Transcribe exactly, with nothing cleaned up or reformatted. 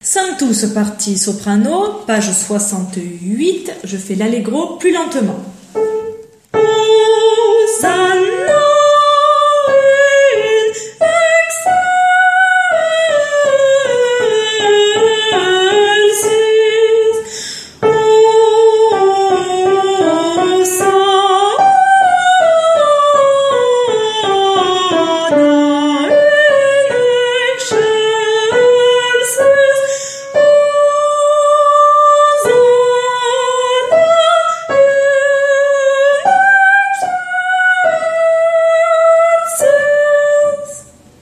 Sanctus partie soprano, page soixante-huit, je fais l'allegro plus lentement. Oh,